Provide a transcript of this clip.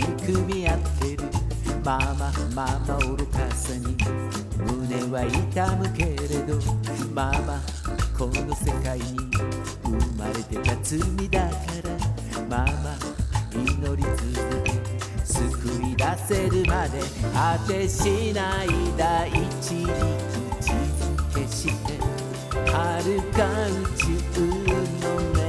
憎み合ってるママ愚かさに胸は痛むけれど、ママこの世界に生まれてた罪だから、ママ祈り続け救い出せるまで果てしない大地に口づけして、遥か宇宙の